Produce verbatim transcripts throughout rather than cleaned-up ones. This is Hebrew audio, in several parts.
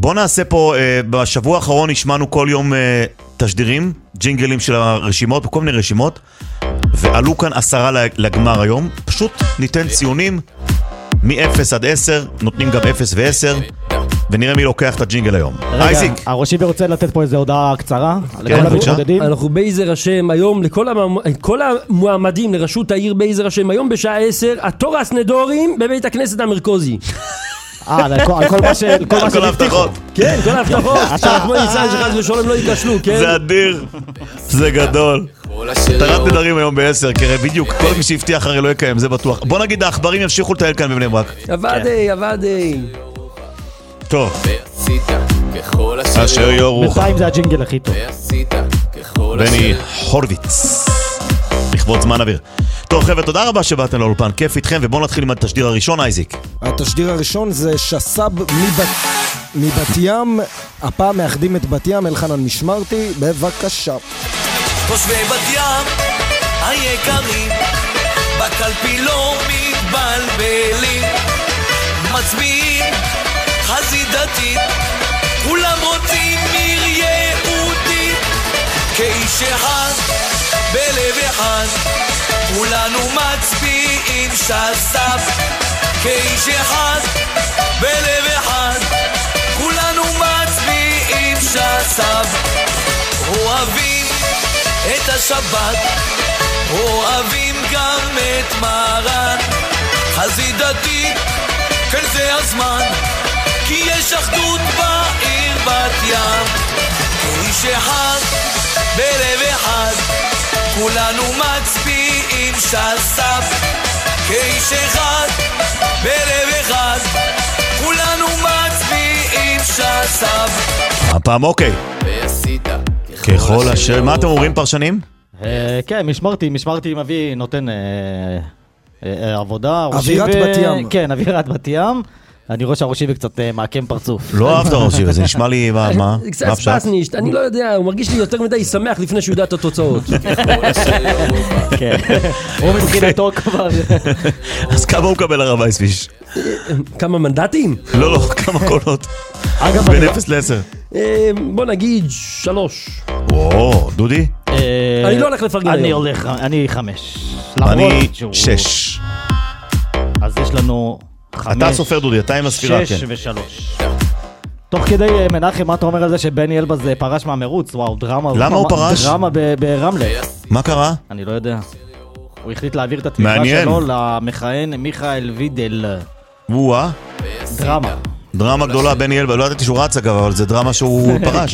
בוא נעשה פה, בשבוע האחרון נשמענו כל יום תשדירים, ג'ינגלים של הרשימות, בכל מיני רשימות, ועלו כאן עשרה לגמר היום. פשוט ניתן ציונים מ-אפס עד עשר, נותנים גם אפס ו-עשר, ונראה מי לוקח את הג'ינגל היום. אייזיק. הראשי רוצה לתת פה איזו הודעה קצרה. אנחנו בייזר השם היום, לכל המועמדים לראשות העיר בייזר השם, היום בשעה עשר, התורס נדורים בבית הכנסת המרכוזי. אה, על כל מה ש... כל ההבטחות. כן, כל ההבטחות. שרחמון ישראל שחז ושולם לא ייכשלו, כן? זה אדיר, זה גדול. תרת נדרים היום בעשר, כראה בדיוק, כל מי שהבטיח הרי לא יקיים, זה בטוח. בוא נגיד, האחברים ימשיכו לטייל כאן בבני ברק. עבדי, עבדי. טוב. אשר יורוך. בינתיים זה הג'ינגל הכי טוב. בני הורוביץ. לכבוד זמן אוויר. טוב חבר'ה, תודה רבה שבאתם לאולפן, כיף איתכם, ובואו נתחיל עם התשדיר הראשון, אייזיק. התשדיר הראשון זה שסב מבת, מבת ים, הפעם מאחדים את בת ים, אלחנן משמרתי, בבקשה. תושבי בת ים היקרים, בקלפי לא מתבלבלים, מצביעים חזית דתית, כולם רוצים עיר יהודית, כאיש אחד בלב אחד, כולנו מצביעים שסב, כאיש אחד בלב אחד, כולנו מצביעים שסב, אוהבים את השבת, אוהבים גם את מרן, חזית דתית, כן זה הזמן, כי יש אחדות בעיר בת ים, כאיש אחד בלב אחד, כולנו מצביעים שסב, כאיש אחד בלב אחד, כולנו מצביעים שסב. הפעם אוקיי. ככל אשר, מה אתם אומרים פרשנים? כן, משמרתי, משמרתי מביא, נותן עבודה. אווירת בת ים. כן, אווירת בת ים. אני רואה שהראשי וקצת מעקם פרצוף. לא אהבת ראשי, זה נשמע לי, מה? קצת ספסנישט, אני לא יודע, הוא מרגיש לי יותר מדי שמח לפני שהוא יודע את התוצאות. כן, הוא מבחינתו כבר. אז כמה הוא מקבל הרב אייספיש? כמה מנדטים? לא, לא, כמה קולות. בין אפס לעשר. בוא נגיד שלוש. וואו, דודי? אני לא הולך לפרגן היום. אני הולך, אני חמש. אני שש. אז יש לנו... אתה סופר דודי, אתה עם הספירה, כן. שש ושלוש. תוך כדי מנחם, מה אתה אומר על זה שבני אלבז פרש מהמרוץ? וואו, דרמה. למה הוא פרש? דרמה ברמלה. מה קרה? אני לא יודע. הוא החליט להעביר את התמיכה שלו למכהן מיכאל וידל. וואה. דרמה. דרמה גדולה, בני אלבז. לא ידעתי שהוא רץ אגב, אבל זה דרמה שהוא פרש.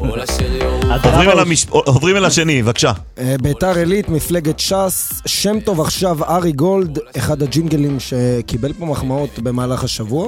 עוברים אל השני, בבקשה. ביתר עילית, מפלגת ש"ס, שם טוב עכשיו, ארי גולד, אחד הג'ינגלים שקיבל פה מחמאות במהלך השבוע.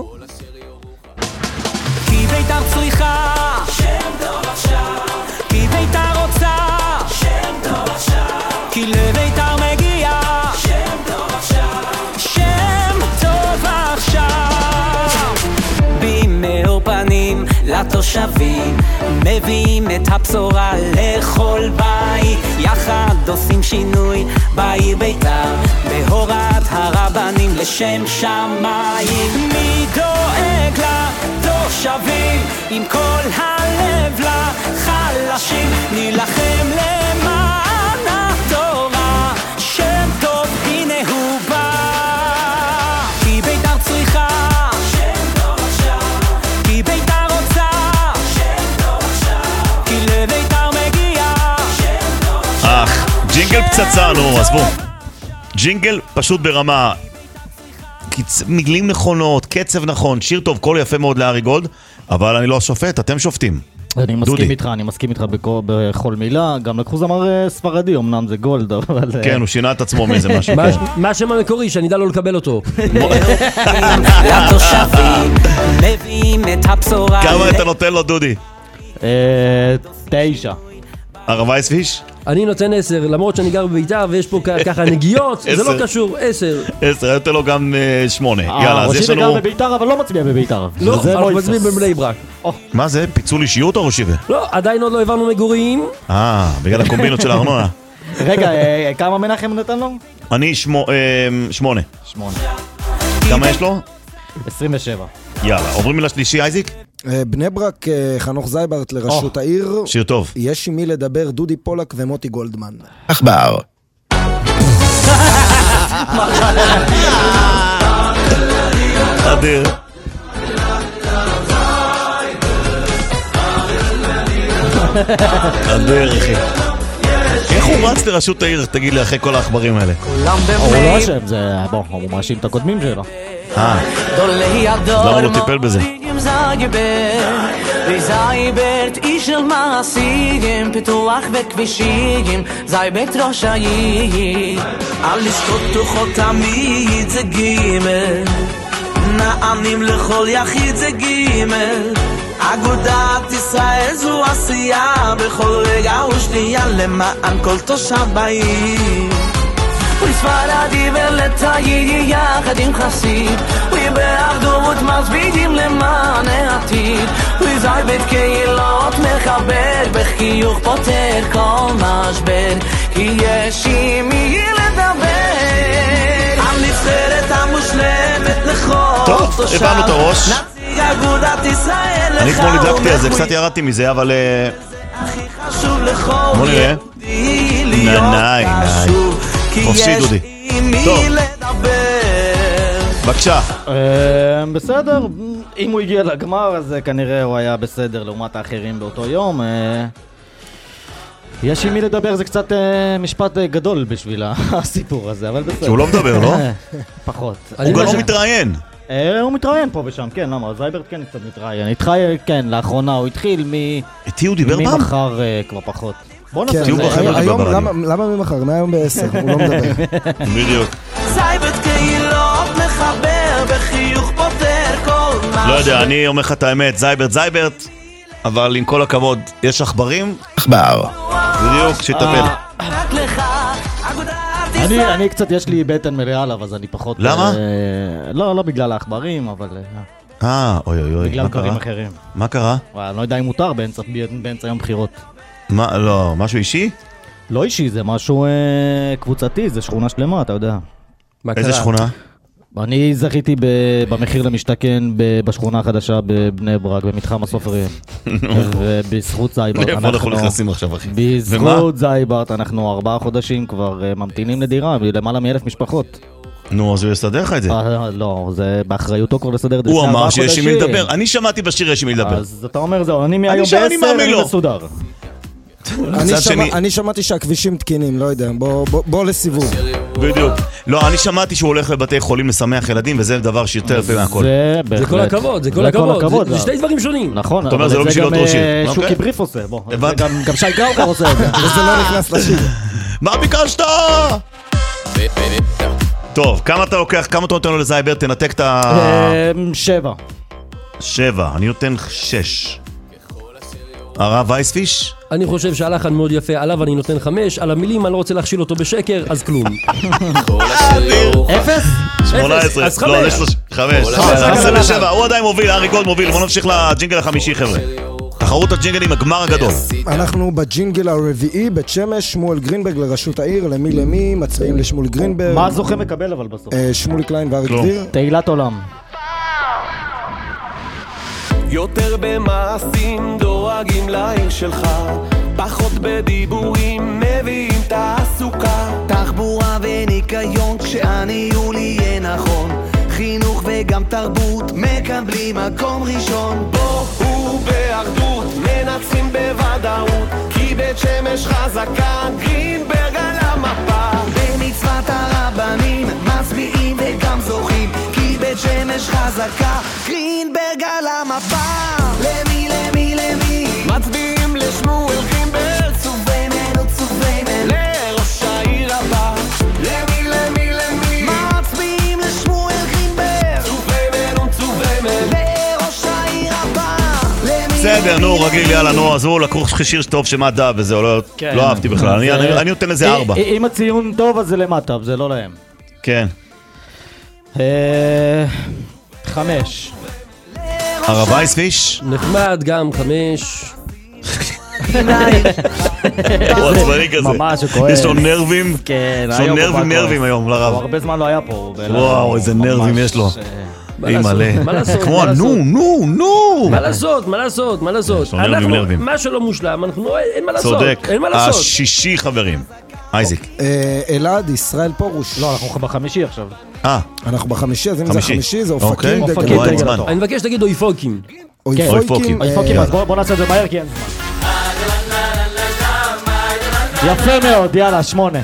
כי ביתר צריכה שם טוב עכשיו, כי ביתר רוצה שם טוב עכשיו, כי לביתר מגיע שם טוב עכשיו, שם טוב עכשיו. במאור פנים לתושבים, מביאים את הבשורה לכל בית, יחד עושים שינוי בעיר ביתר, בהוראת הרבנים לשם שמיים. מי דואג לתושבים עם כל הלב לחלשים, נילחם למען התורה, שם טוב הנה הוא בא, כי ביתר צריכה שם טוב עכשיו, כי ביתר רוצה שם טוב עכשיו, כי לביתר מגיע שם טוב עכשיו. אך, ג'ינגל פצצה, נו, עזבו. ג'ינגל פשוט ברמה, מילים נכונות, קצב נכון, שיר טוב, קול יפה מאוד לארי גולד, אבל אני לא שופט, אתם שופטים. אני מסכים איתך, אני מסכים איתך בכל מילה, גם לקחו זמר ספרדי, אמנם זה גולד, אבל... כן, הוא שינה את עצמו מאיזה משהו. מה השם המקורי, שאני יודע לא לקבל אותו. לתושבים, מביאים את הבשורה. כמה אתה נותן לו, דודי? תשע. הרב אייספיש? אני נותן עשר, למרות שאני גר בביתר ויש פה ככה נגיעות, זה לא קשור, עשר. עשר, אני נותן לו גם שמונה. יאללה, אז יש לנו... ראשיבה גר בביתר, אבל לא מצביע בביתר. לא, אנחנו מצביעים בבני ברק. מה זה? פיצול אישיות או ראשיבה? לא, עדיין עוד לא הבנו מגורים. אה, בגלל הקומבינות של הארנונה. רגע, כמה מנחם נתן לו? אני שמונה. שמונה. כמה יש לו? עשרים ושבע. יאללה, עוברים אל השלישי, אייזיק? בני ברק, חנוך זייברט לראשות העיר. שיר טוב. יש עם מי לדבר, דודי פולק ומוטי גולדמן. עכבר. אדיר. אדיר, אחי. איך הוא רץ לראשות העיר, תגיד לי, אחרי כל האחברים האלה? הוא לא אשם, זה... בוא, הוא מאשים את הקודמים שלו. אה, אז למה לא טיפל בזה? זייברט איש של מעשים, פיתוח וכבישים, זייברט ראש העיר. על לשקוט תוכו תמיד זה גימל, נענים לכל יחיד זה גימל. אגודת ישראל זו עשייה, בכל רגע ושנייה למען כל תושב בעיר. וספרדי ולטאי יחד עם חסיד, ובאחדות מצביעים למען העתיד. וזייברט קהילות מכבד, בחיוך פותר כל משבר, כי יש עם מי לדבר על נבחרת המושלמת לכל טוב, הבנו את הראש. נציג אגודת ישראל לך. אני כמו נדלקתי על זה, קצת ירדתי מזה, אבל... הכי חשוב לכל בוא נראה. נעי, נעי. חופשי דודי. טוב. בבקשה. בסדר, אם הוא הגיע לגמר אז כנראה הוא היה בסדר לעומת האחרים באותו יום. יש עם מי לדבר, זה קצת משפט גדול בשביל הסיפור הזה, אבל בסדר. שהוא לא מדבר, לא? פחות. הוא גם לא מתראיין. הוא מתראיין פה ושם, כן, למה? זייברט כן קצת מתראיין. התחיל, כן, לאחרונה הוא התחיל מ... איתי הוא דיבר פעם? ממחר כבר פחות. בוא נעשה תהיו בחיים לא דיבר ברדיו. למה ממחר? מהיום בעשר, הוא לא מדבר. בדיוק. זייברט קהילות מחבר, בחיוך פותר כל משהו. לא יודע, אני אומר לך את האמת, זייברט זייברט, אבל עם כל הכבוד, יש עכברים? עכבר. בדיוק, שיטפל. רק לך, אגודת ישראל. אני, אני קצת, יש לי בטן מלאה עליו, אז אני פחות... למה? אה, לא, לא בגלל העכברים, אבל... אה, אה, אוי אוי אוי, בגלל מה דברים קרה? אחרים. מה קרה? וואי, אני לא יודע אם מותר באמצע, באמצע יום בחירות. מה, לא, משהו אישי? לא אישי, זה משהו אה, קבוצתי, זה שכונה שלמה, אתה יודע. מה איזה קרה? שכונה? אני זכיתי ב, במחיר למשתכן ב, בשכונה החדשה בבני ברק, במתחם הסופרים. ובזכות זייברט לאיפה אנחנו נכנסים עכשיו, אחי? בזכות זייברט אנחנו ארבעה חודשים כבר אה, ממתינים לדירה, למעלה מאלף משפחות. נו, אז הוא יסדר לך את זה. אה, לא, זה באחריותו כבר לסדר את זה. הוא לפני אמר ארבעה שיש עם מי חודשים. לדבר. אני שמעתי בשיר יש עם מי לדבר. אז אתה אומר זהו, אני מהיום שם, אני בעשר, מאמין אני לו. מסודר. אני מצד שמע- שני- אני שמעתי שהכבישים תקינים, לא יודע, בוא- בוא בוא לסיבוב. בדיוק. לא, אני שמעתי שהוא הולך לבתי חולים לשמח ילדים, וזה דבר שיותר יפה מהכל. זה זה כל בהחלט. הכבוד, זה כל הכבוד. זה- זה שתי דברים שונים. נכון, אתה אומר, אבל זה לא את בשביל להיות גם, ראש עיר. אה, אוקיי. שוקי בריף עושה, בוא. זה הבנתי. גם- גם שי קראוקר עושה את זה. וזה לא נכנס לשיר. מה ביקשת? טוב, כמה אתה לוקח, כמה אתה נותן לו לזייברט? תנתק את ה... אה, שבע. שבע, אני נותן שש. הרב וייספיש? אני חושב שהלחן מאוד יפה, עליו אני נותן חמש, על המילים אני לא רוצה להכשיל אותו בשקר, אז כלום. אפס? שמונה עשרה. אז לא, חמש. יש לו ש- חמש. עשרים ושבע, הוא עדיין מוביל, ארי גולד מוביל. בוא נמשיך לג'ינגל החמישי, חבר'ה. תחרות הג'ינגלים, הגמר הגדול. אנחנו בג'ינגל הרביעי, בית שמש, שמואל גרינברג לראשות העיר, למי למי, מצביעים לשמואל גרינברג. מה הזוכה מקבל אבל בסוף? אה, שמולי קליין ואריק כלום. דביר. תהילת עולם. יותר במעשים דואגים לעיר שלך, פחות בדיבורים מביאים תעסוקה, תחבורה וניקיון כשהניהול יהיה נכון, חינוך וגם תרבות מקבלים מקום ראשון. בואו באחדות מנצחים בוודאות, כי בית שמש חזקה, גרינברג על המפה. במצוות הרבנים מצביעים וגם זוכים, כי בית שמש חזקה, גרינברג על המפה. למי למי למי מצביעים לשמואל גרינברג, צובנו צובנו לראש העיר הבא. למי למי למי מצביעים לשמואל גרינברג, צובנו צובנו לראש העיר הבא. למי בסדר, למי נו, למי רגיל, יאללה, נו, עזבו, לקחו שיר טוב שמדע וזהו, לא- כן. לא אהבתי בכלל. אני- זה- אני אני נותן לזה ארבע. אה, אם הציון טוב אז זה למטה, זה לא להם. כן. אה, חמש. הרב וייספיש? נחמד, גם חמש. הוא עצבני כזה. ממש, הוא כועס. יש לו נרבים. כן, יש לו היום הוא נרבים בא נרבים כועס. היום הוא לרב. הרבה זמן לא היה פה. הוא בלחץ. וואו, איזה ממש, נרבים יש לו. אה, היא מלא. מה לעשות? כמו מה לעשות? נו, נו, נו. מה לעשות? מה לעשות? מה לעשות? שונר עם אנחנו, נרבים. מה שלא מושלם, אנחנו לא, אין מה לעשות. צודק. אין מה לעשות. השישי חברים. אייזיק. אה, אלעד, ישראל פורוש. לא, אנחנו בחמישי עכשיו. אה, אנחנו בחמישי, אז אם זה חמישי. החמישי, זה אוקיי. אופקים, אופקים, דגל וואי, התור. זמן. אני מבקש שתגיד אויפוקים. אוי אוי, פוקים. פוקים. אה, אוקיי, אז בוא בוא נעשה את זה מהר כי אין זמן. יפה מאוד, יאללה, שמונה.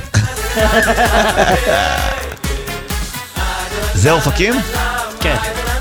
זה אופקים? כן.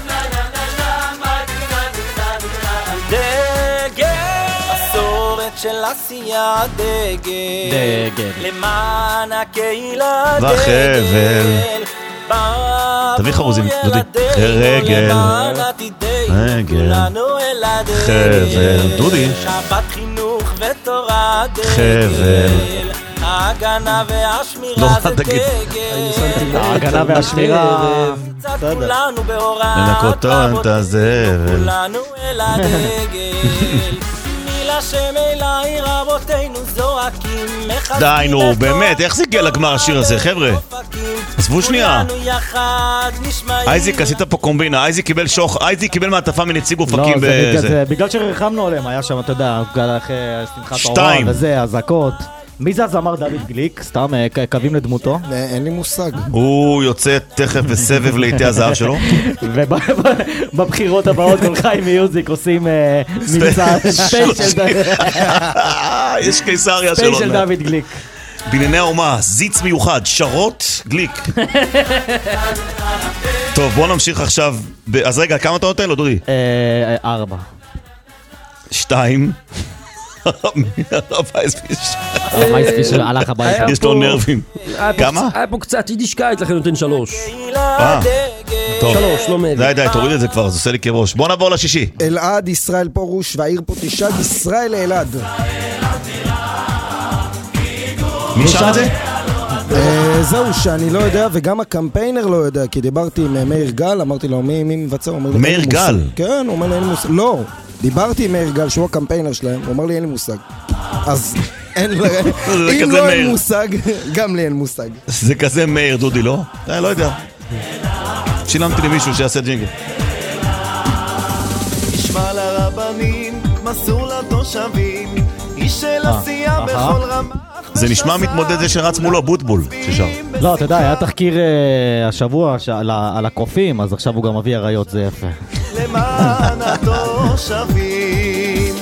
מסורת של עשייה דגל, דגל. למען הקהילה וחבל. תביא חרוזים, דודי. רגל. רגל. חבל. דודי. שבת חינוך ותורה חבל. דגל, ההגנה והשמירה לא, זה אל תגיד. דגל, ההגנה והשמירה. קצת כולנו בהוראה לנקות את הזבל. כולנו אל הדגל, מילה שמאלי רבותינו זועקים, מחזקים די, נו, את באמת, איך זה הגיע לגמר השיר הזה, חבר'ה? עזבו שנייה. כולנו יחד נשמעים. אייזיק, עשית פה קומבינה, אייזיק קיבל שוך, אייזיק קיבל מעטפה מנציג לא, אופקים זה בגלל בזה. זה, בגלל שרחמנו עליהם, היה שם, אתה יודע, אחרי שמחת תורה שתיים. וזה, אזעקות. מי זה הזמר דוד גליק? סתם אה, ק- קווים לדמותו. אה, אין לי מושג. הוא יוצא תכף בסבב לעיתי הזהב שלו. ובבחירות הבאות כל חיים מיוזיק עושים אה, מבצע ספיישל יש קיסריה שלו. ספיישל דוד גליק. בענייני האומה, זיץ מיוחד, שרות גליק. טוב, בוא נמשיך עכשיו. ב- אז רגע, כמה אתה נותן לו, דודי? אה, ארבע. שתיים. רבייספיש. מייספישר הלך הביתה. יש לו נרבים. היה פה כמה? קצ- היה פה קצת יידישקייט, לכן נותן שלוש. אה, טוב. שלוש, לא מעבר. די, די, תוריד את זה כבר, זה עושה לי כראש. בוא נעבור לשישי. אלעד, ישראל פורוש, והעיר פה תשאג, ישראל אלעד. מי שר את זה? אה, זהו שאני לא יודע, וגם הקמפיינר לא יודע, כי דיברתי עם אה, מאיר גל, אמרתי לו, מי מי מבצע? הוא אומר לי, מאיר "אין לי גל?" מושג." כן, הוא אומר לי, אין לי מושג. לא, דיברתי עם מאיר גל, שהוא הקמפיינר שלהם, הוא אמר לי, אין לי מושג. אז אין לו, אם כזה לא אין מאיר. מושג, גם לי אין מושג. זה כזה מאיר, דודי, לא? די, לא יודע. שילמתי למישהו שיעשה ג'ינגל. נשמע לרבנים, מסור לתושבים, איש של עשייה בכל רמה. זה נשמע מתמודד זה שרץ מולו, בוטבול, ששר. לא, אתה יודע, היה תחקיר אה, השבוע ש- על ה- על הקופים, אז עכשיו הוא גם מביא אריות, זה יפה. למען התושבים.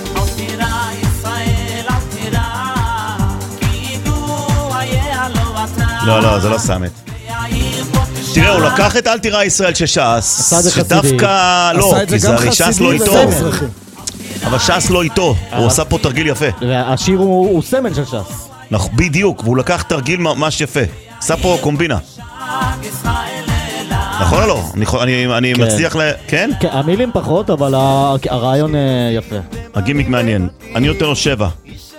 לא, לא, זה לא סאמת. תראה, הוא לקח את אל תירא ישראל של ש"ס, עשה את זה חסידי. שדווקא לא, עשה את כי זה זה גם הרי ש"ס חסידי לא וגם איתו. מזרחי. אבל ש"ס לא איתו, הוא עושה פה תרגיל יפה. והשיר הוא הוא סמל של ש"ס. נכון, בדיוק, והוא לקח תרגיל ממש יפה. עשה פה קומבינה. נכון או לא? אני יכול- אני אני כן. מצליח ל... כן? כן, המילים פחות, אבל ה- הרעיון אה, יפה. הגימיק מעניין. אני נותן לו שבע.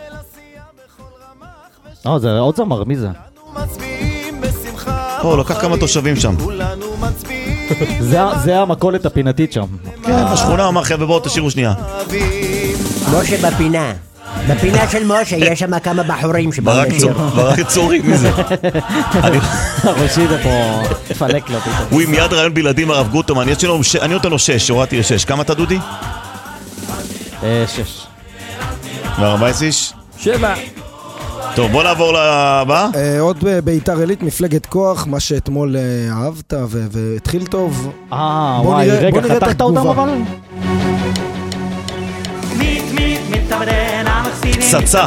אה, זה עוד זמר, מי זה? מצביעים בשמחה. פה, הוא לקח כמה תושבים שם. כולנו מצביעים זה ה- זה המכולת הפינתית שם. כן, בשכונה הוא אמר, חבר'ה, בואו תשאירו שנייה. אוהבים. משה בפינה. בפינה של משה יש שם כמה בחורים שבאו ברק לשיר. צור- ברק צורי, מי זה? אני- הראשי זה פה מפלק לו פתאום. הוא עם יד רעיון בלעדים, הרב גוטמן. יש לו ש- אני נותן לו שש, הורדתי לשש. כמה אתה, דודי? אה, שש. וארבע איש? שבע. טוב, בוא נעבור לבא. אה, עוד ב- ביתר עילית, מפלגת כוח, מה שאתמול אה, אהבת ו- והתחיל טוב. אה, בוא וואי, נראה- רגע, בוא נראה את חתכת אותם התגובה. אבל? פצצה.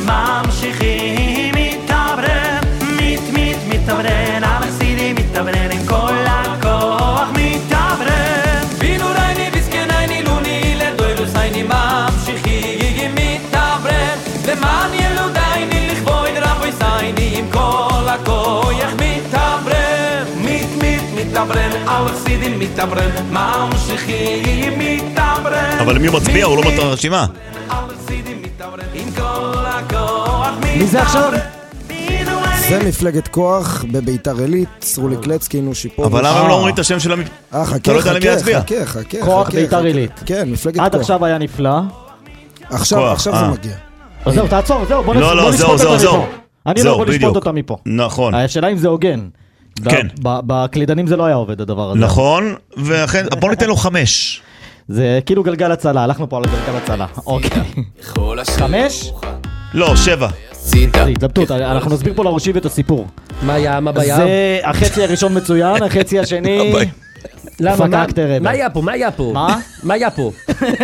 אבל למי הוא מצביע? הוא לא מטר הרשימה. מי זה עכשיו? זה מפלגת כוח בביתר עילית, סרולי קלצקי, נושי פרוש. אבל למה הם לא אומרים את השם של המ... אה, חכה, אתה לא יודע למי חכה, להצביע. חכה, חכה. כוח חכה, ביתר חכה. עילית. כן, מפלגת כוח. עד עכשיו היה נפלא. עכשיו, כוח, עכשיו אה. זה מגיע. אז זהו, תעצור, זהו, בוא נ- לא, לא, בוא זהו, נשפוט זהו, אותה זהו. מפה. אני זהו, לא יכול לשפוט בדיוק. אותה מפה. נכון. השאלה אם זה הוגן. כן. ב- בקלידנים זה לא היה עובד הדבר הזה. נכון, ואכן, בוא ניתן לו חמש. זה כאילו גלגל הצלה, הלכנו פה על גלגל הצלה. אוקיי. חמש? לא, שבע. זה התלבטות, אנחנו נסביר פה לראשיב את הסיפור. מה היה, מה בעיה? זה החצי הראשון מצוין, החצי השני... למה, מה- פקקת רבע. מה היה פה, מה היה פה? מה? מה היה פה?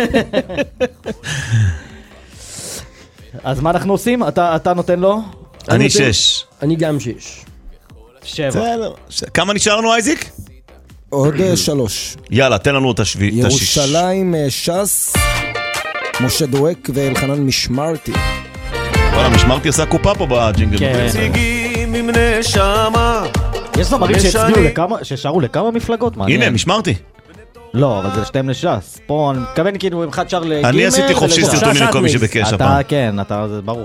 אז מה אנחנו עושים? אתה אתה נותן לו? אני נותן- שש. אני גם שש. שבע. בסדר. ש- כמה נשארנו, אייזיק? עוד אה, שלוש. יאללה, תן לנו את השביעי. ירושלים, אה, ש"ס, משה דואק ואלחנן משמרתי. וואלה, משמרתי עשה קופה פה בג'ינגל. כן. נציגים עם נשמה. יש זמרים שהצביעו משני. לכמה, ששרו לכמה מפלגות? מעניין. הנה, משמרתי. לא, אבל זה שתיים לש"ס. פה אני מתכוון כאילו אם אחד שר לגימל... אני עשיתי חופשי ולש"ס. סרטונים לכל מי ש"ס. שביקש אתה, הפעם. כן, אתה, זה ברור.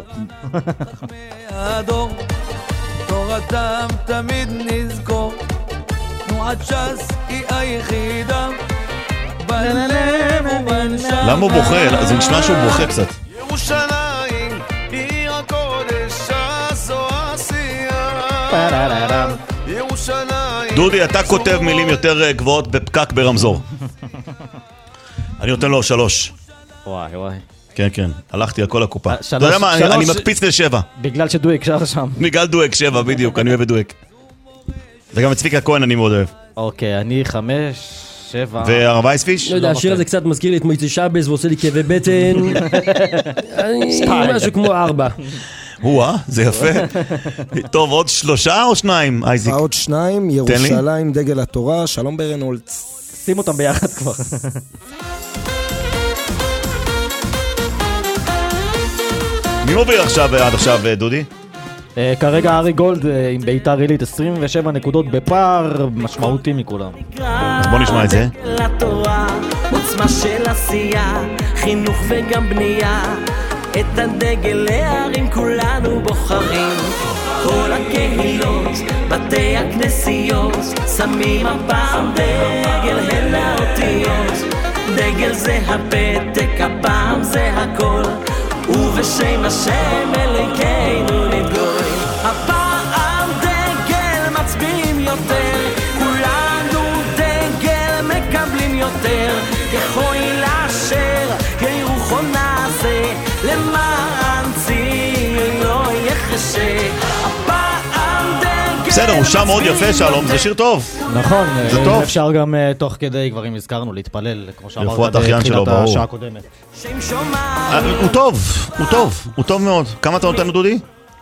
הדור, תורתם תמיד נזכור. תנועת ש"ס היא היחידה. בלב ובנשמה. למה הוא בוכה? זה נשמע שהוא בוכה קצת. ירושלים, עיר הקודש, ש"ס זו עשייה. ירושלים. דודי, אתה כותב מילים יותר אה, גבוהות בפקק ברמזור. אני נותן לו שלוש. וואי וואי. כן, כן, הלכתי על כל הקופה. אה, אתה שלוש- יודע מה, אני- שלוש- אני מקפיץ לשבע. בגלל שדואק שר שם. בגלל דואק שבע, בדיוק, אני אוהב את דואק. וגם את צביקה כהן אני מאוד אוהב. אוקיי, אני חמש, שבע... והרב וייספיש? לא יודע, השיר הזה קצת מזכיר לי את מויצי שבס ועושה לי כאבי בטן. אני משהו כמו ארבע. וואה, זה יפה. טוב, עוד שלושה או שניים, אייזיק? עוד שניים, ירושלים, דגל התורה, שלום ברנולץ. שים אותם ביחד כבר. מי מוביל עכשיו, עד עכשיו, דודי? אה, כרגע ארי גולד אה, עם ביתר עילית עשרים ושבע נקודות בפער משמעותי מכולם. אז בוא נשמע את זה. לתורה, עוצמה של עשייה, חינוך וגם בנייה, את הדגל להרים כולנו בוחרים. כל הקהילות, בתי הכנסיות, שמים הפעם דגל הן האותיות. דגל זה הפתק, הפעם זה הכל, ובשם השם אלוהינו נתגוי. הפעם דגל מצביעים יותר, כולנו דגל מקבלים יותר. ככל אשר ירוחו נעשה, למען ציון לא יחשה. הפעם דגל בסדר, הוא שם מאוד יפה, שלום, זה שיר טוב. נכון, זה אה, טוב. אפשר גם אה, תוך כדי, כבר אם הזכרנו, להתפלל, כמו לרפואת שאמרת האחיין שלו, בתחילת ברור. השעה הקודמת. שם שומע אה, הוא טוב, הוא טוב, הוא טוב מאוד. כמה אתה נותן לו, דודי?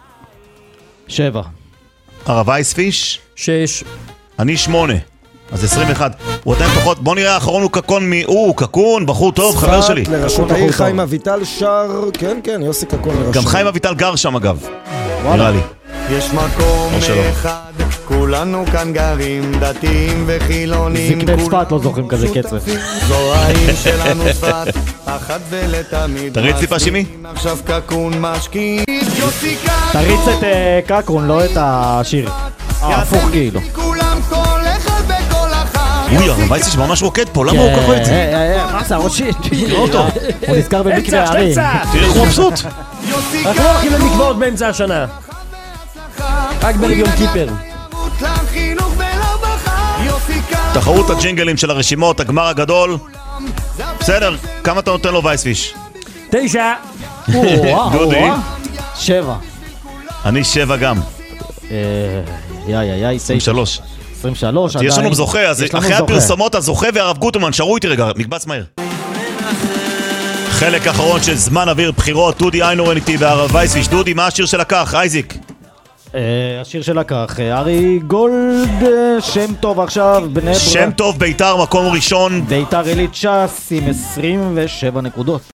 שבע. הרב וייספיש? שש. אני שמונה. אז עשרים ואחת. הוא עדיין פחות, בוא נראה, האחרון הוא קקון מ... הוא, קקון, בחור טוב, חבר שלי. לראשות בחור העיר טוב. חיים אביטל שר, כן, כן, יוסי קקון לראשות. גם חיים אביטל גר שם אגב. נראה לי. יש מקום או שלא. אחד, כולנו כאן גרים, דתיים וחילונים. זקני צפת לא זוכרים כזה קצב. זו העיר שלנו צפת, אחת ולתמיד. תריץ טיפה שימי. מצביעים עכשיו קקון משקיעים. יוסי קקון. תריץ את אה, קקרון, לא את השיר. אה, הפוך כאילו. כולם כל אחד וכל אחת. אוי, הרב וייספיש ממש רוקד פה, למה הוא ככה את זה? אה, אה, אה, מה זה הראשית? תראה אותו. הוא נזכר במקרה הערים. אמצע! תראה איך הוא מבסוט. יוסי אנחנו לא הולכים למקוואות באמצע השנה. רק בערב יום כיפר. קקון לחינוך ולרווחה. יוסי קקון. תחרות הג'ינגלים של הרשימות, הגמר הגדול. בסדר, כמה אתה נותן לו וייספיש? תשע. וואו, דודי. וואו. שבע. אני שבע גם. אה, יא יא יא, עשרים ושלוש. עשרים ושלוש יש לנו זוכה, אז יש לנו אחרי זוכה. הפרסומות הזוכה והרב גוטמן, שרו איתי רגע, מקבץ מהר. חלק אחרון של זמן אוויר בחירות, דודי איינורן איתי והרב וייספיש. דודי, מה השיר שלקח? אייזיק. אה, השיר שלקח, אה, ארי גולד, אה, שם טוב עכשיו, בני ברק. שם טוב ביתר, מקום ראשון. ביתר עילית ש"ס עם עשרים ושבע נקודות.